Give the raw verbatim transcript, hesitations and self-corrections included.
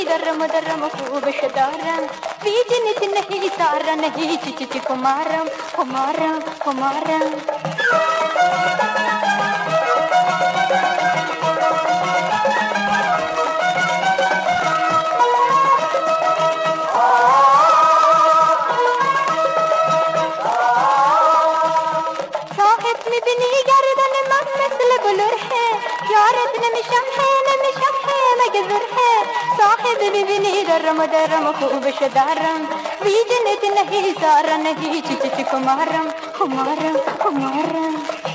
درم درم خوبش دارم بیجنت نہیں سارا نہیں چچ کمارم کمارم کمارم صاحب میبینی گردن من مثل بلور ہے یارت نمیشم ہے نمیشم ہے مگه زور ہے صاحب میبینی درم درم خوبش دارم بیجنت نہیں سارا نہیں چچ کمارم کمارم کمارم